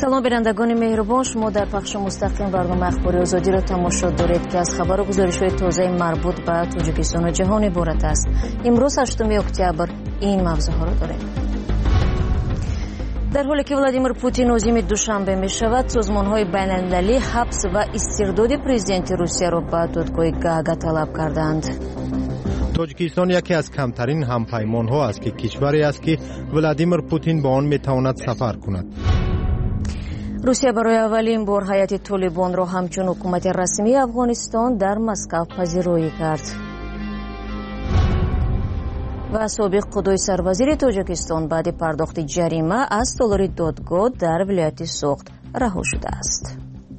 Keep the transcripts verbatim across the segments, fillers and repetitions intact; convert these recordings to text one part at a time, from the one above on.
سلام بینندگان مهربان، شما در پخش مستقیم برنامه اخباری آزادی را تماشا دارید که از خبر و گزارش‌های تازه مربوط به تاجیکستان و جهان عبارت است. امروز هشتم اکتبر این موضوعها را داریم. در حالی که ولادیمیر پوتین عازم دوشنبه می شود، سازمان‌های بین‌المللی حبس و استرداد پرزیدنت روسیه را به دادگاه گاگا طلب کردند. تاجیکستان یکی از کمترین همپیمان‌ها است که کشوری است که ولادیمیر پوتین با آن می‌تواند سفر کند. روسیه برای اولین بار هیئت طالبان را همچون حکومت رسمی افغانستان در مسکو پذیرایی کرد. و سابق قضای سروزیر تاجیکستان بعد پرداخت جریمه از تالار دادگاه در ولایت سوخت رها شده است.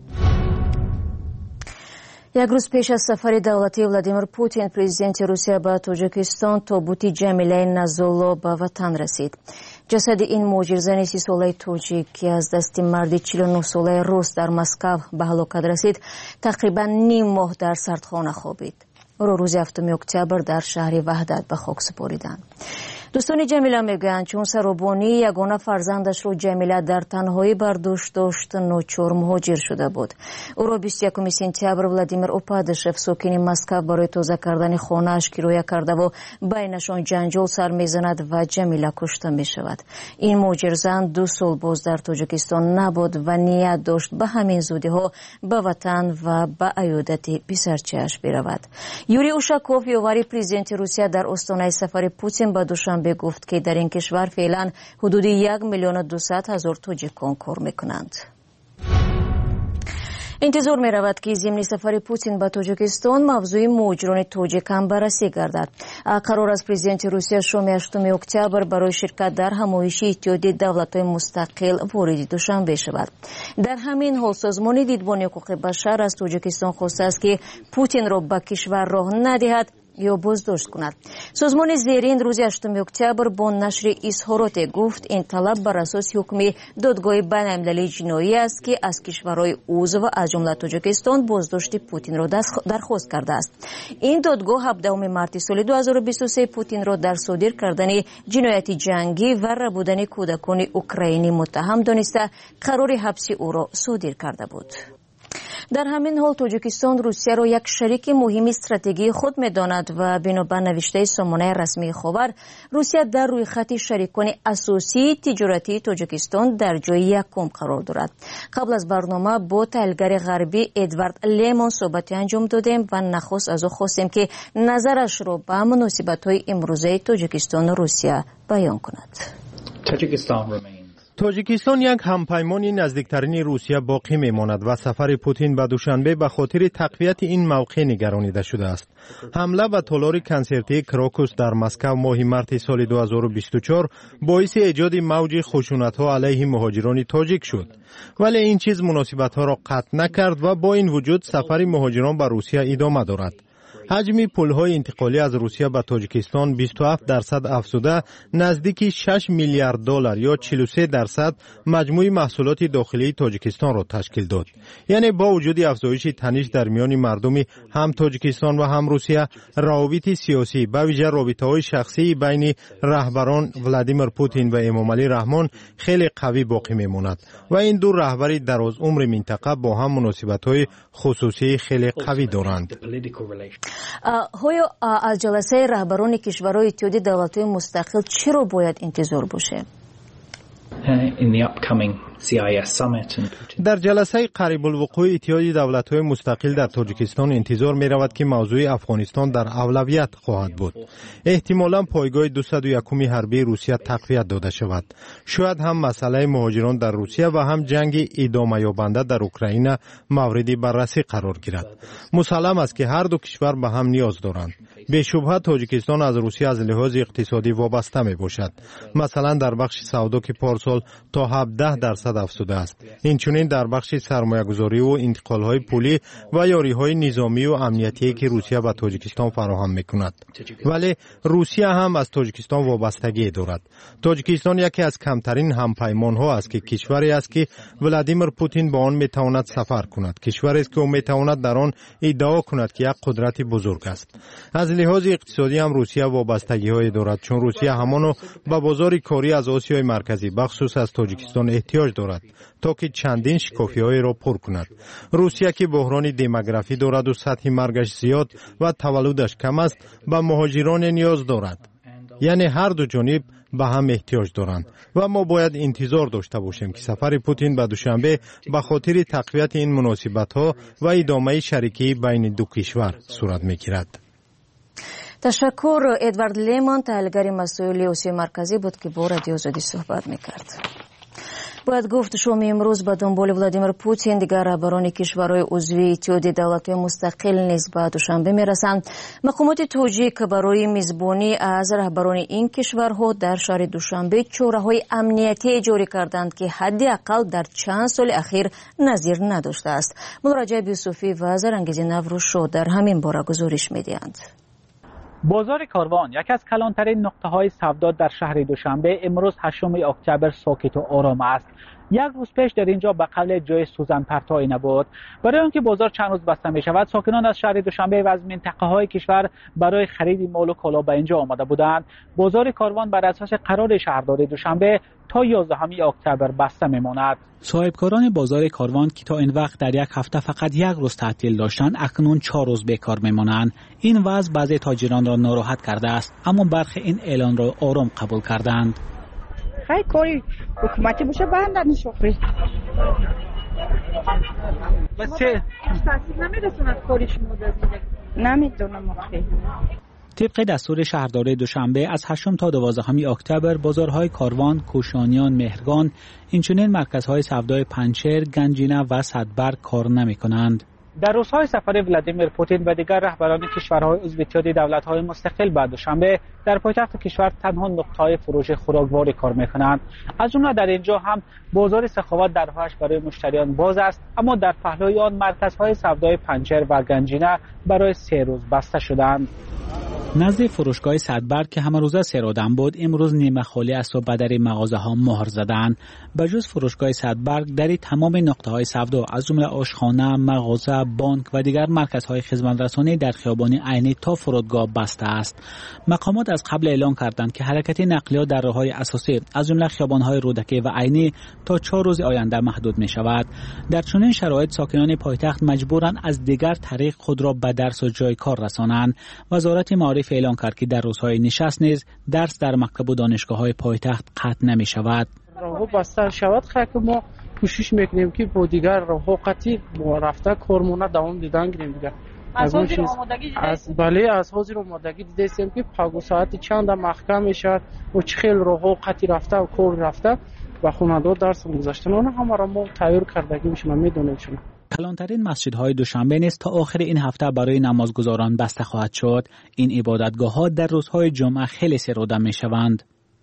یک روز پیش از سفر دولتی ولادیمیر پوتین پرزیدنت روسیه به تاجیکستان تابوت جمیله نزولا به وطن رسید. جسد این مهاجر زن سی ساله تاجیک که از دست مرد چهل و نه ساله روس در مسکو به هلاکت رسید تقریبا نیم ماه در سردخانه خوابید. او را روز هفتم اکتبر در شهر وحدت به خاک سپردند. دوستان جمیله میگویند چون سرابانی یگانه فرزندش را جمیله در تنهایی برداشت داشت ناچار مهاجر شده بود. او را بیست و یکم سپتامبر ولادیمیر اوپادشف ساکن مسکو برای تازه کردن خانه‌اش کرایه کرده و بینشان جنجال سر میزند و جمیله کشته می شود. این مهاجر زن دو سال باز در تاجیکستان نبود و نیت داشت به همین زودی ها به وطن و به عیادت پسرچه‌اش برود. یوری اوشاکوف یاوری پرزیدنت روسیه در آستانه سفر پوتین به دوشنبه گفت که در این کشور فعلا حدود یک میلیون و دویست هزار تاجیکان کار میکنند. انتظار می رود که ضمن سفر پوتین به تاجیکستان موضوع مهاجران تاجیک هم بررسی گردد. قرار است پرزیدنت روسیه شام هشتم اکتبر برای شرکت در همایش اتحادیه دولت‌های مستقل وارد دوشنبه شود. در همین حال سازمان دیدبان حقوق بشر از تاجیکستان خواسته است که پوتین را به کشور راه ندهد یا بازداشت کند. سازمان زیرین روز هشتم اکتبر با نشر اظهارات گفت این طلب بر اساس حکم دادگاه بین‌المللی جنایی است که از کشورهای عضو از جمله تاجیکستان بازداشت پوتین را درخواست کرده است. این دادگاه هفدهم مارس سال دو هزار و بیست و سه پوتین را در صادر کردن جنایت جنگی و ربودن کودکان اوکراینی متهم دانسته قرار حبس او را صادر کرده بود. در همین حال تاجیکستان روسیه را یک شریک مهم استراتژی خود می‌داند و بنابر نوشته سامانه رسمی خبر روسیه در روی خط شریکان اساسی تجارتی تاجیکستان در جای یکم قرار دارد. قبل از برنامه با تحلیلگر غربی ادوارد لیمون صحبت انجام دادیم و نخست از او خواستیم که نظرش را به مناسبت‌های امروزه تاجیکستان و روسیه بیان کند. تاجیکستان یک همپیمانی نزدیکترین روسیه باقی میماند و سفر پوتین به دوشنبه به خاطر تقویت این موقع نگرانیده شده است. حمله به تالار کنسرتی کراکوس در مسکو ماه مارس سال دو هزار و بیست و چهار باعث ایجاد موج خشونت‌ها علیه مهاجران تاجیک شد. ولی این چیز مناسبت‌ها را قطع نکرد و با این وجود سفر مهاجران به روسیه ادامه دارد. حجم پول‌های انتقالی از روسیه به تاجیکستان بیست و هفت درصد افزوده نزدیک شش میلیارد دلار یا چهل و سه درصد مجموع محصولات داخلی تاجیکستان را تشکیل داد. یعنی با وجود افزایش تنش در میان مردم هم تاجیکستان و هم روسیه، روابط سیاسی به ویژه رابطه‌های شخصی بین رهبران ولادیمیر پوتین و امامعلی رحمان خیلی قوی باقی میماند و این دو رهبر دراز عمر منطقه با هم مناسبت‌های خصوصی خیلی قوی دارند. های از جلسه رهبران کشورهای اتحادیه دولت‌های مستقل چرا باید انتظار باشه؟ در جلسه قریب الوقوع اتحادیه دولت‌های مستقل در تاجیکستان انتظار می رود که موضوع افغانستان در اولویت خواهد بود. احتمالاً پایگاه دویست و یکم حربی روسیه تقویت داده شود. شاید هم مسئله مهاجران در روسیه و هم جنگ ادامه یابنده در اوکراین مورد بررسی قرار گیرد. مسلم است که هر دو کشور به هم نیاز دارند. به شبهه تاجیکستان از روسیه از لحاظ اقتصادی وابسته می باشد. مثلا در بخش سودا که پارسال تا هفده درصد افزوده است. اینچنین در بخش سرمایه‌گذاری و انتقال‌های پولی و یاری‌های نظامی و امنیتی که روسیه به تاجیکستان فراهم می‌کند. ولی روسیه هم از تاجیکستان وابستگی دارد. تاجیکستان یکی از کمترین همپیمان‌ها است که کشوری است که ولادیمیر پوتین با آن می‌تواند سفر کند. کشوری است که او می‌تواند در آن ادعا کند که یک قدرت بزرگ است. از لحاظ اقتصادی هم روسیه وابستگی‌های دارد چون روسیه همانو به بازار کاری از آسیای مرکزی بخصوص از تاجیکستان احتیاج دارد تا که چندین شکافی‌های را پر کند. روسیه که بحران دموگرافی دارد و سطح مرگش زیاد و تولدش کم است، به مهاجران نیاز دارد. یعنی هر دو جانب به هم احتیاج دارند و ما باید انتظار داشته باشیم که سفر پوتین به دوشنبه به خاطر تقویت این مناسبت‌ها و ادامه شریکی بین دو کشور صورت می‌گیرد. تشکر. ادوارد لیمان تحلیلگر مسائل آسیای مرکزی بود که با رادیو آزادی صحبت می‌کرد. باید گفت شام امروز به دنبال ولادیمیر پوتین دیگر رهبران کشورهای عضو اتحادیه دولت‌های مستقل نیز به دوشنبه میرسند. مقامات تاجیک برای میزبانی از رهبران این کشورها در شهر دوشنبه چاره‌های امنیتی جاری کردند که حداقل در چند سال اخیر نظیر نداشته است. مولا رجب یوسفی و زرانگیز نوروز در همین باره گزارش می‌دهند. بازار کاروان یکی از کلانترین نقطه‌های سودا در شهر دوشنبه امروز هشتم اکتبر ساکت و آرام است. یک روز پیش در اینجا به قبل جای سوزن پرتایی نبود. برای آنکه بازار چند روز بسته می شود، ساکنان از شهر دوشنبه و از منطقه های کشور برای خرید مال و کالا به اینجا آمده بودند. بازار کاروان بر اساس قرار شهرداری دوشنبه تا یازدهم اکتبر بسته میماند. صاحبکاران بازار کاروان که تا این وقت در یک هفته فقط یک روز تعطیل داشتند، اکنون چهار روز بیکار میمانند. این وضع بعضی تاجران را ناراحت کرده است، اما برخی این اعلان را آرام قبول کردند. خیلی کاری حکومتی باشه بندن شغلی. بسه تاثیر نمیرسوند کاری شما در زندگی؟ نمیدونم آخه. طبق دستور شهرداری دوشنبه از هشتم تا دوازدهم اکتبر بازارهای کاروان، کوشانیان، مهرگان، اینچنین مرکزهای سودای پنچر، گنجینه و صدبرگ کار نمی‌کنند. در روزهای سفر ولادیمیر پوتین و دیگر رهبران کشورهای عضو اتحادیه دولت‌های مستقل به دوشنبه در پایتخت کشور تنها نقطه‌های فروش خوراکواری کار می‌کنند. از جمله در اینجا هم بازار سخاوت درهایش برای مشتریان باز است، اما در پهلوی آن مرکزهای سودای پنچر و گنجینه برای سه روز بسته شدند. نزد فروشگاه صدبرگ که همه روزه سرادن بود، امروز نیمه خالی است و به در مغازه ها مهر زدند. به جز فروشگاه صدبرگ در تمام نقطه های سودا از جمله آشخانه، مغازه، بانک و دیگر مرکزهای خدمت رسانی در خیابان عینی تا فرودگاه بسته است. مقامات از قبل اعلام کردند که حرکت نقلیات در راههای اساسی از جمله خیابان‌های رودکی و عینی تا چهار روز آینده محدود می شود. در چنین شرایط ساکنان پایتخت مجبورند از دیگر طریق خود را به درس و جای کار رسانند. وزارت معارف اعلان کرد که در روزهای نشست نیز درس در مکتب و دانشگاه‌های پایتخت قطع نمی شود. راهو بسته شود خیلی ما کوشش میکنیم که با دیگر راهو قطعی رفته کارمونه دوام دیدن گیریم دیگر. از حاضر آمادگی دیده از بله از حاضر آمادگی دیده استیم که پاگو ساعت چند محکم میشد و چه خیلی راهو قطعی رفته و کار رفته و خانواده درس گذاشتن اون هم را ما تغییر کردگی میشون میدونیم شون. کلانترین مسجدهای دوشنبه نیز تا آخر این هفته برای نمازگزاران بسته خواهد شد. این عبادتگاه‌ها در روزهای جمعه خیلی سرودن میشوند.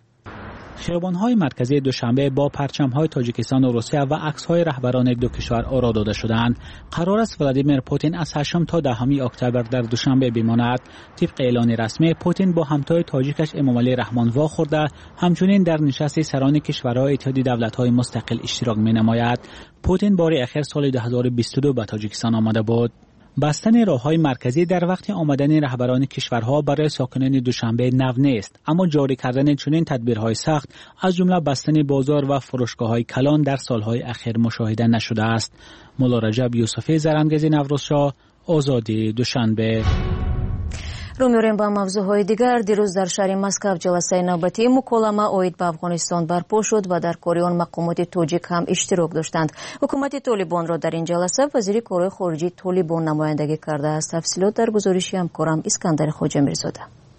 خیابان‌های مرکزی دوشنبه با پرچم‌های تاجیکستان و روسیه و عکس‌های رهبران دو کشور آرا داده شدند. قرار است ولادیمیر پوتین از هشتم تا دهم اکتبر در دوشنبه بماند. طبق اعلان رسمی پوتین با همتای تاجیکش امامعلی رحمان واخورده همچنین در نشست سران کشورهای اتحادیه دولت‌های مستقل اشتراک می‌نماید. پوتین بار اخیر سال دو هزار و بیست و دو به تاجیکستان آمده بود. بستن راه‌های مرکزی در وقت آمدن رهبران کشورها برای ساکنان دوشنبه نو نیست، اما جاری کردن چنین تدبیرهای سخت از جمله بستن بازار و فروشگاه‌های کلان در سالهای اخیر مشاهده نشده است. مولا رجب یوسفی زرانگیز نوروزشاه، آزادی دوشنبه. رو می‌ریم با موضوعهای دیگر. دیروز در شهر مسکو جلسه نوبتی مکالمه اوید به افغانستان برپا شد و در کار آن مقامات تاجیک هم اشتراک داشتند. حکومت طالبان را در این جلسه وزیر کارهای خارجه طالبان نمایندگی کرده است. تفصیلات در گزارش همکارم اسکندر خواجه میرزاده.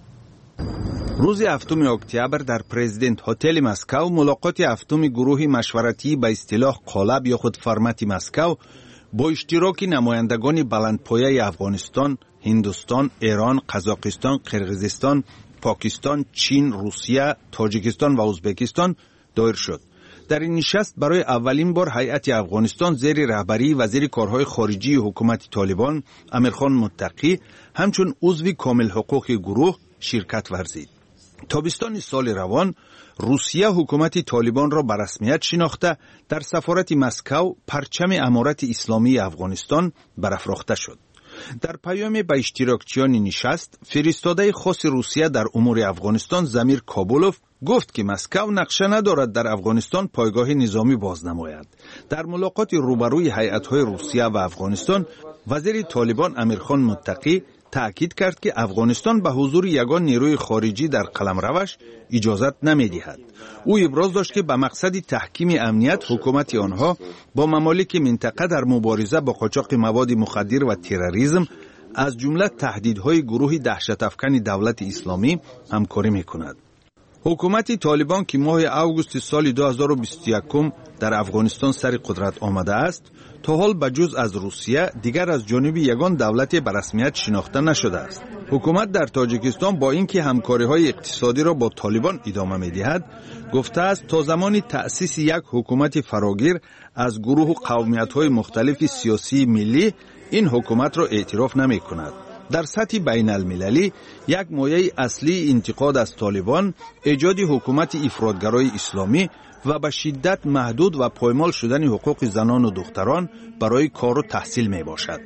روز هفتم اکتبر در پرزیدنت هتل مسکو ملاقات هفتم گروه مشورتی به اصطلاح قالب یا خود فرمت مسکو با اشتراک نمایندگان بلندپایه افغانستان، هندوستان، ایران، قزاقستان، قرقیزستان، پاکستان، چین، روسیه، تاجیکستان و ازبکستان دایر شد. در این نشست برای اولین بار هیئت افغانستان زیر رهبری وزیر کارهای خارجی حکومت طالبان امیرخان متقی همچون عضو کامل حقوق گروه شرکت ورزید. تابستان سال روان روسیه حکومت طالبان را به رسمیت شناخته در سفارت مسکو پرچم امارت اسلامی افغانستان برافراخته شد. در پیامی به اشتراکچیان نشست، فرستاده خاص روسیه در امور افغانستان زمیر کابولوف گفت که مسکو نقشه ندارد در افغانستان پایگاه نظامی باز نماید. در ملاقات روبروی هیئت‌های روسیه و افغانستان، وزیر طالبان امیرخان متقی تأکید کرد که افغانستان به حضور یگان نیروی خارجی در قلمروش اجازت نمی‌دهد. او ابراز داشت که به مقصد تحکیم امنیت حکومت آنها با ممالک منطقه در مبارزه با قاچاق مواد مخدر و تروریسم از جمله تهدیدهای گروه دهشت افکن دولت اسلامی همکاری می‌کند. حکومت طالبان که ماه اوگوست سال دو هزار و بیست و یک در افغانستان سر قدرت آمده است، تا حال بجز از روسیه دیگر از جانب یگان دولت به رسمیت شناخته نشده است. حکومت در تاجیکستان با اینکه همکاری‌های اقتصادی را با طالبان ادامه می‌دهد، گفته است تا زمان تأسیس یک حکومت فراگیر از گروه و قومیت‌های مختلف سیاسی ملی این حکومت را اعتراف نمی‌کند. در سطح بین المللی یک مایه اصلی انتقاد از طالبان ایجاد حکومت افراطگرای اسلامی و به شدت محدود و پایمال شدن حقوق زنان و دختران برای کار و تحصیل می باشد.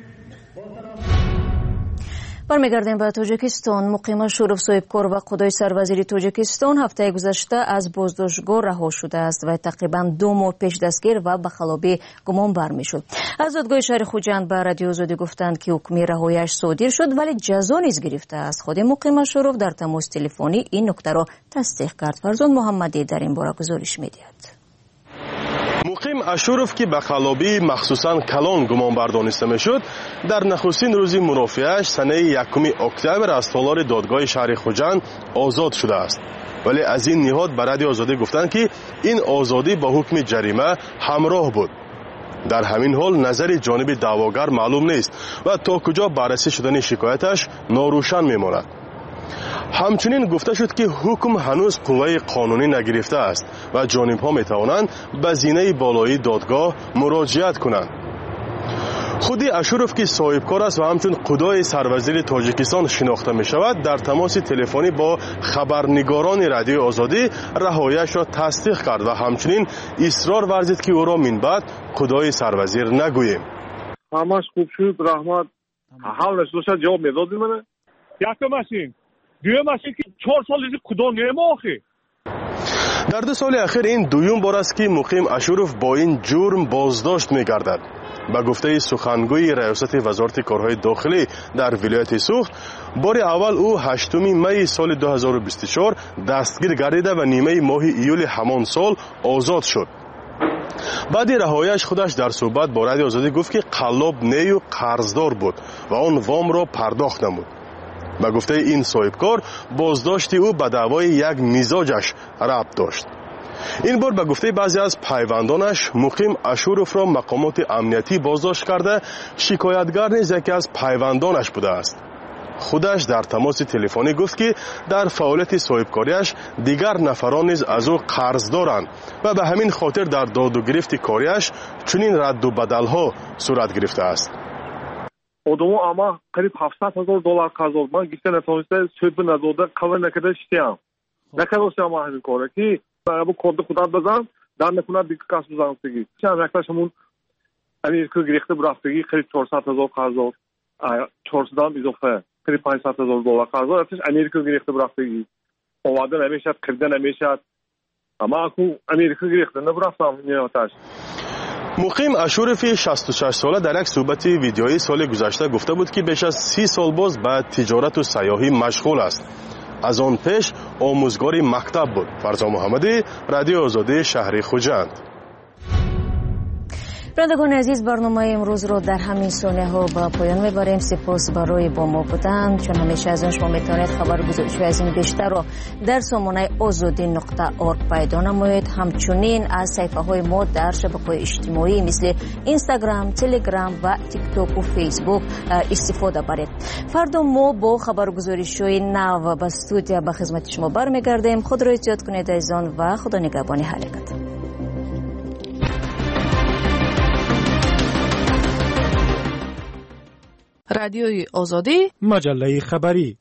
برمیگردیم به تاجیکستان. مقیم شورف صاحبکار و خدای سروزیر تاجیکستان هفته گذشته از بازداشتگاه رها شده است و تقریبا دو ماه پیش دستگیر و به خلابی گمانبر میشد. از دادگاه شهر خوجند به رادیو آزادی گفتند که حکم رهایی‌اش صادر شد ولی جزا نیز گرفته است. خود مقیم شورف در تماس تلفنی این نکته را تصدیق کرد. فرزان محمدی در این باره گزارش می‌دهد. مقیم اشورف که به خلابی مخصوصاً کلان گمانبر دانسته میشد، در نخستین روز مرافعه‌اش سنه یکم اکتبر از تالار دادگاه شهر خوجند آزاد شده است. ولی از این نهاد به رادیو آزادی گفتند که این آزادی با حکم جریمه همراه بود. در همین حال نظر جانب دعواگر معلوم نیست و تا کجا بررسی شدن شکایتش ناروشن میماند. همچنین گفته شد که حکم هنوز قوه قانونی نگرفته است و جانب‌ها می‌توانند به زینه بالایی دادگاه مراجعت کنند. خودی اشورف که صاحبکار است و همچون خدای سروزیر تاجیکستان شناخته می شود، در تماس تلفنی با خبرنگاران رادیو آزادی رهایی‌اش را تصدیق کرد و همچنین اصرار ورزید که او را من بعد خدای سروزیر نگوییم. همش خوب شد، رحمت حالش دوست جواب میداد منه. یک ماشین دویم ماشین که چهار سال از خدا نما آخه. در دو سال اخیر این دویم بار است که مقیم اشورف با این جرم بازداشت می‌گردد. با گفته سخنگوی ریاست وزارت کارهای داخلی در ولایت سوخت، بار اول او هشتم می سال دو هزار و بیست و چهار دستگیر گردیده و نیمه ماه ایول همان سال آزاد شد. بعد رهایی‌اش خودش در صحبت با رادیو آزادی گفت که قلاب نی و قرضدار بود و آن وام را پرداخت نمود. با گفته این صاحبکار بازداشت او به دعوای یک مزاجش ربط داشت. این بار به گفته بعضی از پیوندانش مقیم اشورف را مقامات امنیتی بازداشت کرده، شکایتگر نیز یکی از پیوندانش بوده است. خودش در تماس تلفنی گفت که در فعالیت صاحبکاریش دیگر نفران نیز از او قرض دارند و به همین خاطر در داد و گرفت کاریش چنین رد و بدلها صورت گرفته است. آدمو اما قریب هفتصد هزار دلار قرض داد. من گفتم نتونسته سود نداده قبل نکرده شتیم. نکردم ما همین کارو که با کد خودت بزن در نکنه دیگه کس بزنم دیگه. چند نکتاشمون امریکا گرفته برفتگی قریب چهارصد هزار قرض داد. چهارصد هم اضافه قریب پانصد هزار دلار قرض داد. اتش امریکا گرفته برفتگی. آماده نمیشد، خریده نمیشد. اما اكو امریکا گرفته نبرفتم نیاتش. مقیم اشورفی شصت و شش ساله در یک صحبت ویدیویی سال گذشته گفته بود که بیش از سی سال باز به تجارت و سیاحی مشغول است. از آن پیش آموزگار مکتب بود. فرزان محمدی، رادیو آزادی شهر خوجند. بینندگان عزیز، برنامه امروز رو در همین ثانیه ها با پایان میبریم. سپاس برای با ما بودن. چون همیشه از شما میتونید خبرگزاری از این بیشتر رو در سامانه آزادی نقطه اورگ پیدا نمایید. همچنین از صفحه های ما در شبکه‌های اجتماعی مثل اینستاگرام، تلگرام و تیک تاک و فیسبوک استفاده برید. فردا ما با خبرگزاری شوی نو و استودیو به خدمت شما برمیگردیم. خود را احتیاط کنید عزیزان و خدا نگهبان حالتان. رادیوی آزادی، مجله خبری.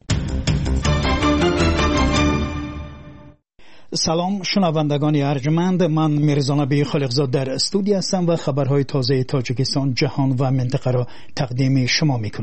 سلام شنوندگان ارجمند، من میرزا نبی خالقزاد در استودیو هستم و خبرهای تازه تاجیکستان، جهان و منطقه را تقدیم شما میکنم.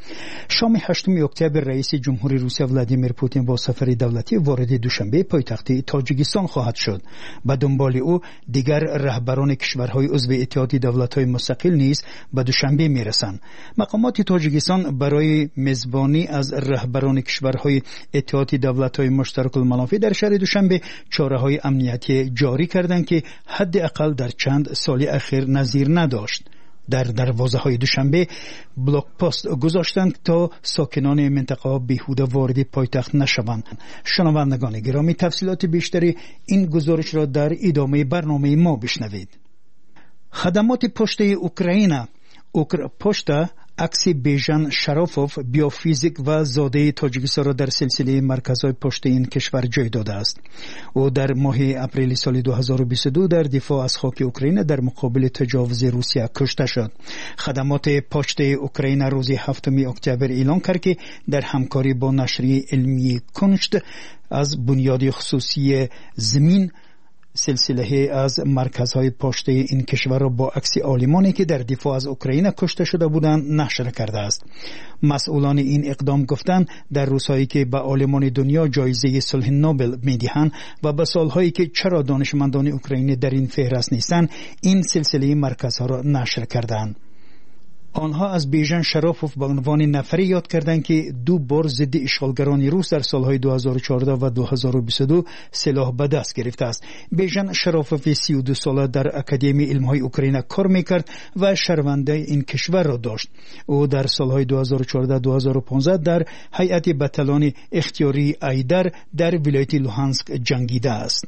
شام هشتم اکتبر رئیس جمهوری روسیه ولادیمیر پوتین با سفر دولتی وارد دوشنبه پایتخت تاجیکستان خواهد شد. به دنبال او دیگر رهبران کشورهای عضو اتحاد دولت‌های مستقل نیز به دوشنبه میرسند. مقامات تاجیکستان برای میزبانی از رهبران کشورهای اتحاد دولت‌های مشترک المنافع در شهر دوشنبه چاره‌های امنیتی جاری کردند که حداقل در چند سال اخیر نظیر نداشت. در دروازه‌های دوشنبه بلاک پست گذاشتند تا ساکنان منطقه بیهوده وارد پایتخت نشوند. شنوندگان گرامی، تفصیلات بیشتری این گزارش را در ادامه برنامه ما بشنوید. خدمات پشتی اوکراین اوکر پشتا عکس بیژن شرافوف بیوفیزیک و زاده تاجیکستان را در سلسله مرکزهای پشت این کشور جای داده است. او در ماه اپریل سال دو هزار و بیست و دو در دفاع از خاک اوکراین در مقابل تجاوز روسیه کشته شد. خدمات پشت اوکراین روز هفتم اکتبر اعلام کرد که در همکاری با نشریه علمی کنشت از بنیاد خصوصی زمین سلسله از مرکزهای پشت این کشور را با عکس عالمانی که در دفاع از اوکراین کشته شده بودند نشر کرده است. مسئولان این اقدام گفتند در روزهایی که به عالمان دنیا جایزه صلح نوبل میدهند و به سالهایی که چرا دانشمندان اوکراینی در این فهرست نیستند، این سلسله مرکزها را نشر کردند. آنها از بیژن شرافوف به عنوان نفری یاد کردند که دو بار ضد اشغالگران روس در سالهای دو هزار و چهارده و دو هزار و بیست و دو سلاح به دست گرفته است. بیژن شرافوف سی و دو ساله در اکادمی علم‌های اوکراین کار میکرد و شهرونده این کشور را داشت. او در سالهای دو هزار و چهارده و دو هزار و پانزده در هیئت بتالون اختیاری ایدر در ولایت لوهانسک جنگیده است.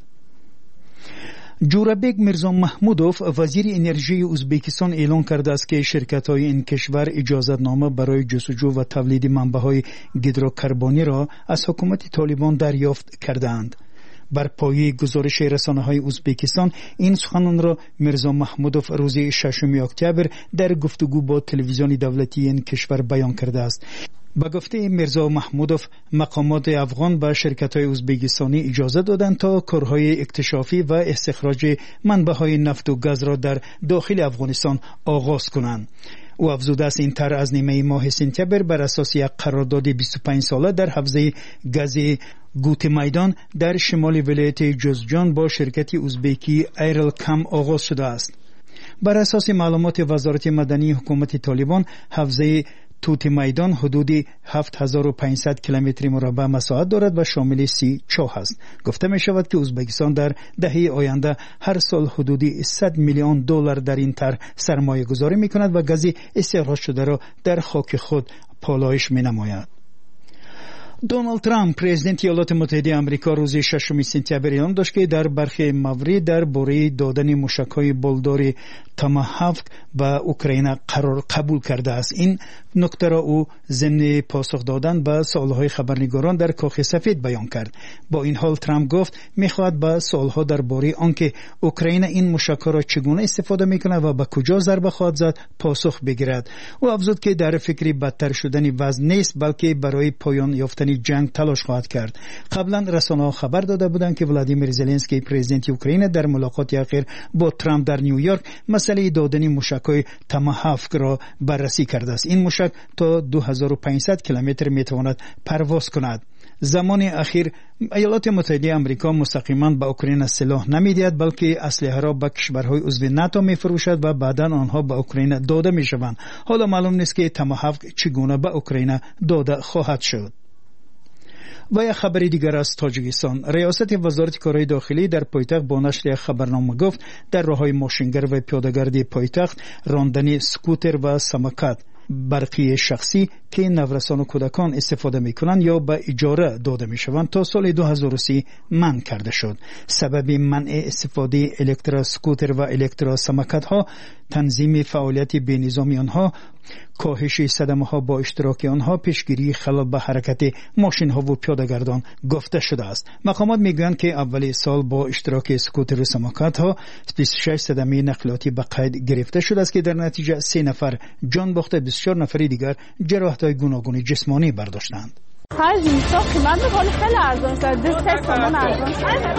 جورابک میرزا محمودوف وزیر انرژی ازبکستان اعلان کرده است که شرکت‌های این کشور اجازت نامه برای جستجو و تولید منبع‌های هیدروکربنی را از حکومت طالبان دریافت کردند. بر پایه گزارش رسانه‌های ازبکستان این سخنان را میرزا محمودوف روز ششم اکتبر در گفتگو با تلویزیون دولتی این کشور بیان کرده است. با گفته میرزا محمودوف، مقامات افغان و شرکت‌های ازبکستانی اجازه دادند تا کارهای اکتشافی و استخراج منبع‌های نفت و گاز را در داخل افغانستان آغاز کنند. او افزوده است این طرح از نیمه ماه سپتامبر بر اساس یک قرارداد بیست و پنج ساله در حوزه گاز گوت میدان در شمال ولایت جوزجان با شرکت ازبکی ایرل کم آغاز شده است. بر اساس معلومات وزارت مدنی حکومت طالبان، حوزه توت میدان حدود هفت هزار و پانصد کیلومتر مربع مساحت دارد و شامل سی چاه است. گفته می شود که ازبکستان در دهه آینده هر سال حدود صد میلیون دلار در این طرح سرمایه گذاری می کند و گاز استخراج شده را در خاک خود پالایش می نماید. دونالد ترامپ پرزیدنت ایالات متحده آمریکا روز ششم سپتامبر اعلام داشت که در برخی موارد درباره دادن موشک‌های بالدار تاماهاوک به اوکراین قرار قبول کرده است. این نکته را او ضمن پاسخ دادن به سوال‌های خبرنگاران در کاخ سفید بیان کرد. با این حال ترامپ گفت می‌خواهد به سوال‌ها درباره آنکه اوکراین این موشک‌ها را چگونه استفاده می‌کند و به کجا ضربه خواهد زد پاسخ بگیرد. او افزود که در فکر بدتر شدن وضع نیست، بلکه برای پایان یافتن جنگ تلاش خواهد کرد. قبلا رسانه‌ها خبر داده بودند که ولادیمیر زلنسکی پرزیدنت اوکراین در ملاقات اخیر با ترامپ در نیویورک مسئله دادن موشک‌های تاماهاوک را بررسی کرده است. این موشک تا دو هزار و پانصد کیلومتر میتواند پرواز کند. زمان اخیر ایالات متحده آمریکا مستقیما به اوکراین سلاح نمیدهد، بلکه اسلحه را به کشورهای عضو ناتو میفروشد و بعدا آنها به اوکراین داده میشوند. حالا معلوم نیست که تاماهاوک چگونه به اوکراین داده خواهد شد. و یک خبر دیگر از تاجیکستان، ریاست وزارت کارهای داخلی در پایتخت با نشر خبرنامه گفت در راههای ماشینگر و پیاده‌گردی پایتخت راندن سکوتر و سمکت برقی شخصی که نورسان و کودکان استفاده میکنند یا به اجاره داده میشوند تا سال دو هزار و سی منع کرده شد. سبب منع استفاده الکترا سکوتر و الکترا سمکت ها تنظیم فعالیت بینظامی آنها، کاهش صدمه ها با اشتراک آنها، پیشگیری خلل به حرکت ماشین ها و پیاده‌گردان گفته شده است. مقامات میگویند که اول سال با اشتراک سکوتر و سمکت ها بیست و شش صدمه نقلیاتی به قید گرفته شده است که در نتیجه سه نفر جان باخته، بیست و چهار نفر دیگر جراحت‌های گوناگون جسمانی برداشتند. هر جنسا قیمت ولی خیلی ارزان است. دو سه تومن ارزان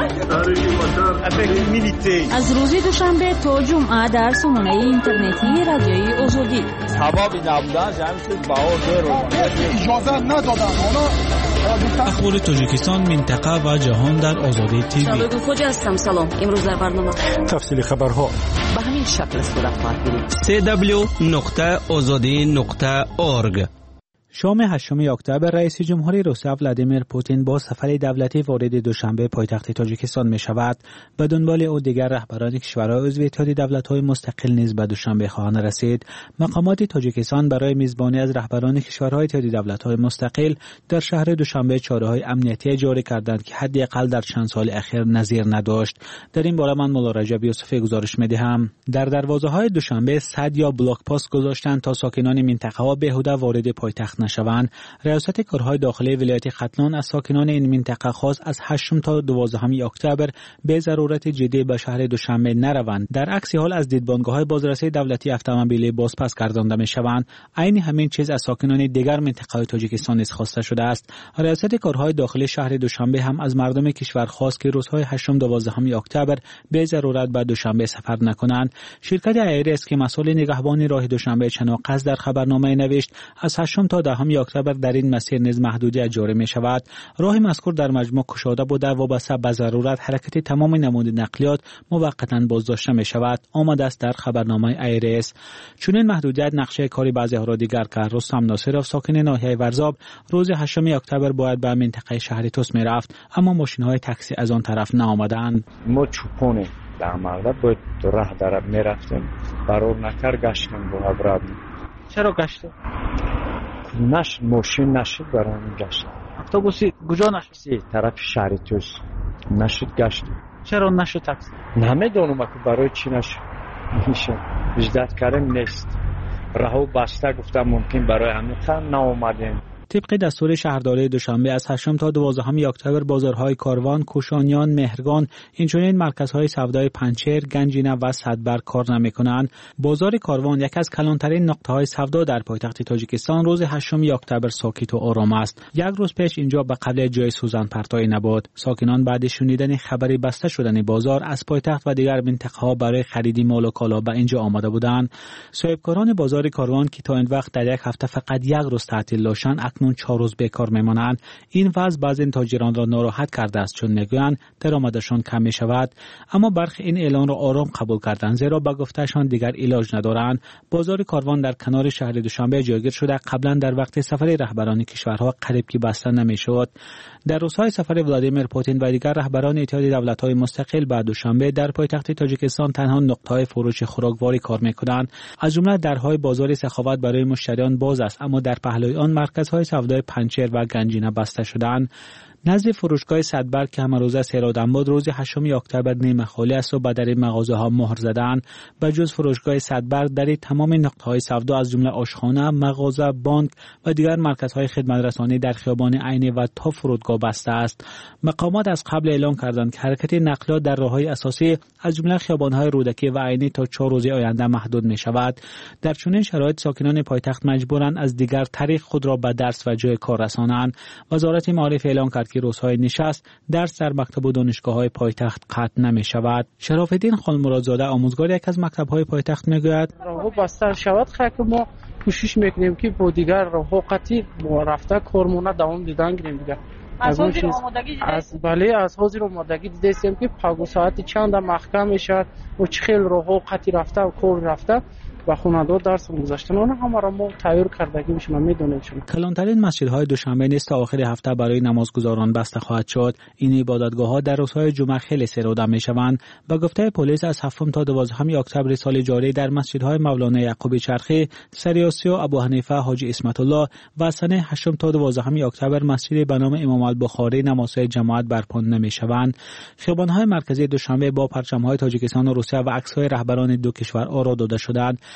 است. از روز دوشنبه تا جمعه در سامانه اینترنتی رادیوی آزادی. سبب نبودن جمعیت باور رو اجازه ندادن. اخبار تاجیکستان، منطقه و جهان در آزادی تیوی. سابق خوج هستم. سلام. امروز در برنامه تفصیل خبرها به همین شکل صورت خواهد گرفت. سی دبلیو نقطه آزادی نقطه اورگ. شام هشتم اکتبر رئیس جمهوری روسیه ولادیمیر پوتین با سفر دولتی وارد دوشنبه پایتخت تاجیکستان می شود. به دنبال او دیگر رهبران کشورهای عضو اتحاد دولت‌های مستقل نیز به دوشنبه خواهند رسید. مقامات تاجیکستان برای میزبانی از رهبران کشورهای اتحاد دولت‌های مستقل در شهر دوشنبه چاره‌های امنیتی جاری کردند که حداقل در چند سال اخیر نظیر نداشت. در این باره من مولا رجب یوسفی گزارش می‌دهم. در دروازه‌های دوشنبه صد یا بلاک پست گذاشتند تا ساکنان منطقه‌ها بیهوده وارد پایتخت نشوند. ریاست کارهای داخلی ولایت ختلان از ساکنان این منطقه خواست از هشتم تا دوازدهم اکتبر به ضرورت جدی به شهر دوشنبه نروند. در عکس حال از دیدبانگاه‌های بازرسی دولتی اتومبیلی بازپس گردانده می‌شوند. عین همین چیز از ساکنان دیگر منطقه‌های تاجیکستان نیز خواسته شده است. ریاست کارهای داخلی شهر دوشنبه هم از مردم کشور خواست که روزهای هشتم دوازدهم اکتبر به ضرورت به دوشنبه سفر نکنند. شرکت ایرس که مسئول نگهبانی راه دوشنبه چناقص در خبرنامه نوشت از هشتم تا دهم اکتبر در این مسیر نیز محدودیت جاری می شود. راه مذکور در مجموع گشاده بوده و وابسته به ضرورت حرکت تمام نمود نقلیات موقتا بازداشته می شود. آمده است در خبرنامه ایرس. چون این محدودیت نقشه کاری بعضی را دیگر کرد. رستم ناصرов ساکن ناحیه ورزاب روز هشتم اکتبر باید به منطقه شهری توس می رفت، اما ماشین های تاکسی از آن طرف نآمدند. ما چوپونه در مغرب باید راه در می رفتیم. برور نکر گشتیم با ابراد. چرا گشته؟ نش ماشین نشد برام گشت. اتوبوسی کجا نشد؟ طرف شهر توس نشد گشت. چرا نشد تاکسی؟ نمیدونم که برای چی نشد. میشه وجدت کردم نیست. راهو بسته گفتم ممکن برای همین تن ناآمدیم. طبق دستور شهرداری دوشنبه از هشتم تا دوازدهم اکتبر بازارهای کاروان، کوشانیان، مهرگان، اینچنین مرکزهای سودای پنچر، گنجینه و صدبر کار نمی‌کنند. بازار کاروان یکی از کلانترین نقطه‌های سودا در پایتخت تاجیکستان روز هشتم اکتبر ساکت و آرام است. یک روز پیش اینجا به قبل جای سوزن پرتایی نبود. ساکنان بعد شنیدن خبری بسته شدن بازار از پایتخت و دیگر منطقه‌ها برای خرید مال و کالا به اینجا آمده بودند. صاحبکاران بازار کاروان که تا این وقت در یک هفته فقط یک روز تعطیل داشتند اکنون چهار روز بیکار میمانند. این وضع بعضی تاجران را ناراحت کرده است چون میگویند درآمدشان کم می شود، اما برخی این اعلان را آرام قبول کردند زیرا به گفتهشان دیگر علاج ندارند. بازار کاروان در کنار شهر دوشنبه جایگیر شده قبلا در وقت سفر رهبران کشورها قریب که بسته نمیشد. در روزهای سفر ولادیمیر پوتین و دیگر رهبران اتحاد دولت‌های مستقل به دوشنبه در پایتخت تاجیکستان تنها نقطه‌های فروش خوراکواری کار می‌کنند. از جمله درهای بازار سخاوت برای مشتریان باز است، اما در پهلوی آن مرکزهای سودای پنچر و گنجینه بسته شدند. نزد فروشگاه صدبر که همه روزه سیرادن بود روز هشتم اکتبر نیمه خالی است و به در مغازه ها مهر زدند. به جز فروشگاه صدبر در تمام نقطه‌های سودا از جمله آشخانه، مغازه، بانک و دیگر مرکزهای خدمت رسانی در خیابان عینی و تا فرودگاه بسته است. مقامات از قبل اعلام کردند که حرکت نقلیات در راه‌های اساسی از جمله خیابان‌های رودکی و عینی تا چهار روز آینده محدود می شود. در چنین شرایط ساکنان پایتخت مجبورند از دیگر طریق خود را به درس و جای کار رسانند. وزارت معارف اعلام کرد که روزهای نشست درس در مکتب و دانشگاه‌های پایتخت قطع نمی شود. شرف الدین خانمرادزاده آموزگار یک از مکتب‌های پایتخت میگوید راهو بسته شود خاک ما کوشش میکنیم که با دیگر راهو قطعی رفته کارمونه دوام دیدن گیریم دیگه. از حاضر آمادگی از بله از حاضر آمادگی دیدیم که پاگو ساعت چند محکم میشد و چه خیلی راهو قطعی رفته و کار رفته و خانواده درس گذاشتن اون هم را ما تغییر کردگی میشم میدونیم. کلانترین مسجدهای دوشنبه نیست تا آخر هفته برای نمازگزاران بسته خواهد شد. این عبادتگاه‌ها در روزهای جمعه خیلی سرآمد میشوند. با گفته پلیس از هفتم تا دوازدهم اکتبر سال جاری در مسجدهای مولانا یعقوب چرخی، سریاسی و ابوحنیفه حاجی اسمت الله و سنه هشتم تا دوازدهم اکتبر مسجد به نام امام البخاری نمازهای جماعت برپا نمیشوند. خیابان‌های مرکزی دوشنبه با پرچم‌های تاجیکستان و روسیه و عکس‌های رهبران دو کشور آرا داده شدند.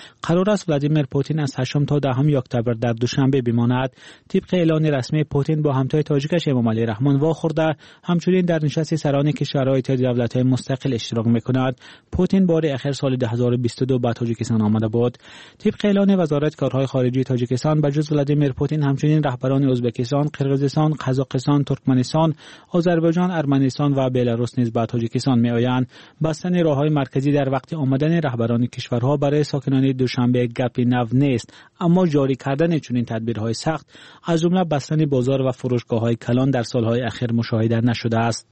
قرار است ولادیمیر پوتین از هشتم تا دهم اکتبر در دوشنبه بماند. طبق اعلان رسمی پوتین با همتای تاجیکش امام علی رحمان واخورده همچنین در نشست سران کشورهای اتحادیه دولت‌های مستقل اشتراک می‌کند. پوتین بار اخیر سال دو هزار و بیست و دو به تاجیکستان آمده بود. طبق اعلان وزارت کارهای خارجه تاجیکستان به جز ولادیمیر پوتین همچنین رهبران ازبکستان، قرقیزستان، قزاقستان، ترکمنستان، آذربایجان، ارمنستان و بلاروس نیز به تاجیکستان می‌آیند. بستن راه‌های مرکزی در وقت آمدن رهبران کشورها برای ساکنان دوشنبه گپی نو نیست، اما جاری کردن چنین تدبیرهای سخت از جمله بستن بازار و فروشگاه‌های کلان در سال‌های اخیر مشاهده نشده است.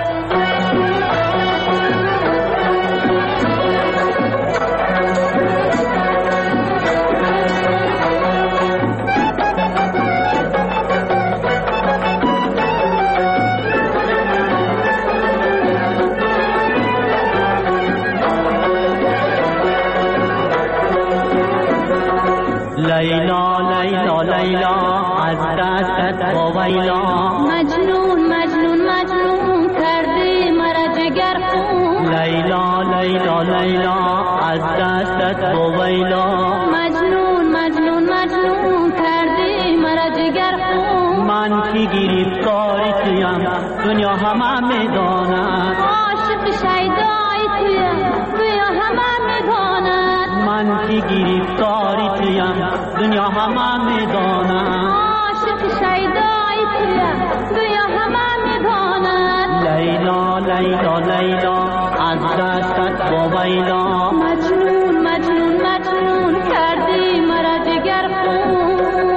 لیلا لیلا لیلا از دستت وایلا مجنون مجنون مجنون کردی مرا جگر خون لیلا لیلا لیلا از دستت وایلا مجنون مجنون مجنون کردی مرا جگر خون من کی گرفتاری تویم دنیا همه میداند عاشق شیدای تویم دنیا همه میداند من کی گرفتاری تویم دنیا همه میداند عاشق شیدای تویم دنیا همه میداند لیلا لیلا لیلا از دستت وایلا مجنون مجنون مجنون کردی مرا جگر خون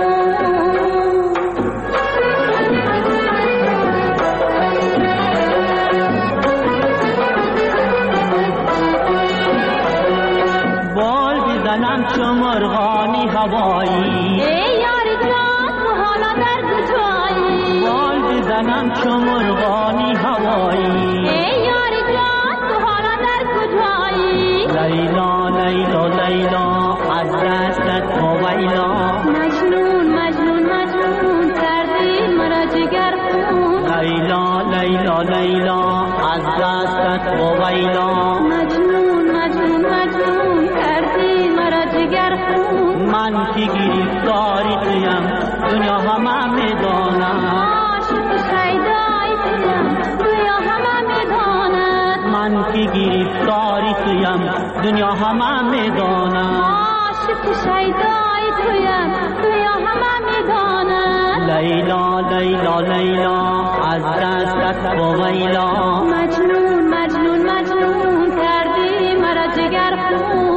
بال بزنم چو مرغانی هوایی ای یاری جان تو حالا در کجایی بال بزنم چو مرغانی هوایی ای یاری جان تو حالا در کجایی لیلا لیلا لیلا از دستت وایلا مجنون مجنون مجنون کردی مرا جگر خون لیلا لیلا لیلا از دستت وایلا مجنون مجنون مجنون کردی مرا جگر خون من کی گرفتاری تویم دنیا همه میداند عاشق شیدای تویم دنیا همه میداند من کی گرفتاری تویم دنیا همه میداند عاشق شیدای تویم دنیا همه میداند لیلا لیلا لیلا از دستت وایلا مجنون مجنون مجنون کردی مرا جگر خون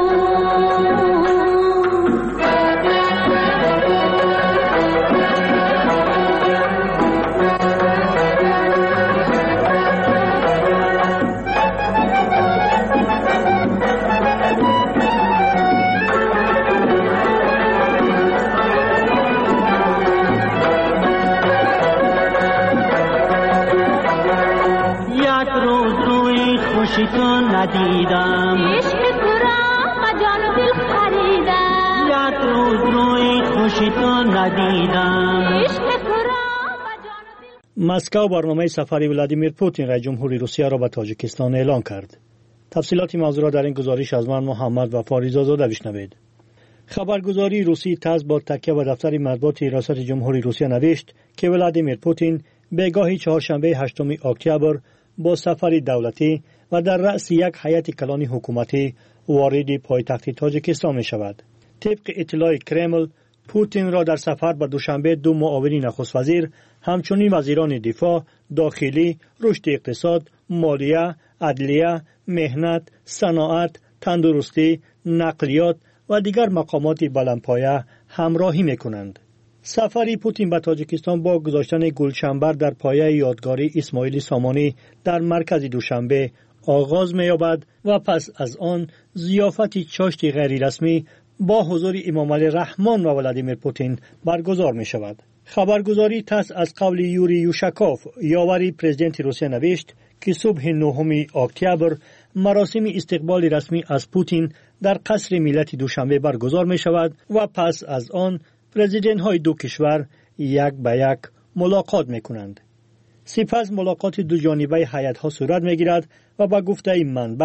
خوشی تو ندیدم عشق تو را با جان و دل خریدم یک روز روی خوشی تو ندیدم عشق تو را با جان و دل. مسکو برنامه سفر ولادیمیر پوتین رئیس جمهوری روسیه را به تاجیکستان اعلان کرد. تفصیلات موضوع را در این گزارش از من محمد وفاری زاده بشنوید. خبرگزاری روسی تاس با تکیه به دفتر مطبوعات ریاست جمهوری روسیه نوشت که ولادیمیر پوتین به گاه چهارشنبه هشتم اکتبر با سفری دولتی و در رأس یک هیئت کلانی حکومتی وارد پایتخت تاجیکستان می شود. طبق اطلاع کرمل، پوتین را در سفر به دوشنبه دو معاون نخست وزیر، همچنین وزیران دفاع، داخلی، رشد اقتصاد، مالیه، عدلیه، مهنت، صنعت، تندرستی، نقلیات و دیگر مقامات بلندپایه همراهی می کنند. سفری پوتین به تاجیکستان با گذاشتن گلچنبر در پایه یادگاری اسماعیل سامانی در مرکز دوشنبه آغاز می‌یابد و پس از آن ضیافتی چاشتی غیر رسمی با حضور امام علی رحمان و ولادیمیر پوتین برگزار می‌شود. خبرگزاری تاس از قول یوری یوشکوف یاوری پرزیدنت روسیه نوشت که صبح نهم اکتبر مراسم استقبال رسمی از پوتین در قصر ملت دوشنبه برگزار می‌شود و پس از آن پرزیدنت های دو کشور یک به یک ملاقات می‌کنند. سپس ملاقات دو جانبه هیئت ها صورت می‌گیرد و با گفته منبع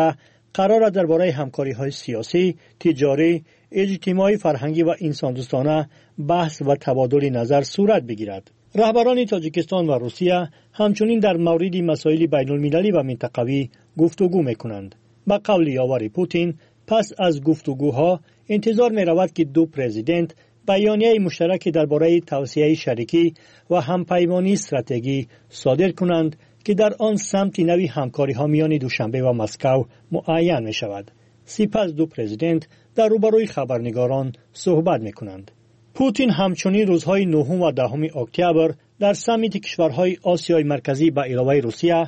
قرار است درباره همکاری‌های سیاسی، تجاری، اجتماعی، فرهنگی و انسان دوستانه بحث و تبادل نظر صورت بگیرد. رهبران تاجیکستان و روسیه همچنین در مورد مسائل بین‌المللی و منطقوی گفتگو می‌کنند. با قول یاور پوتین، پس از گفتگوها انتظار می‌رود که دو پرزیدنت بیانیه مشترک درباره توسعه شریکی و همپیمانی استراتژی صادر کنند که در آن سمت نوی همکاری‌ها میان دوشنبه و مسکو معین می‌شود. سپس دو پرزیدنت در روبروی خبرنگاران صحبت می‌کنند. پوتین همچنین روزهای نهم و دهم اکتبر در سمیت کشورهای آسیای مرکزی به علاوه روسیه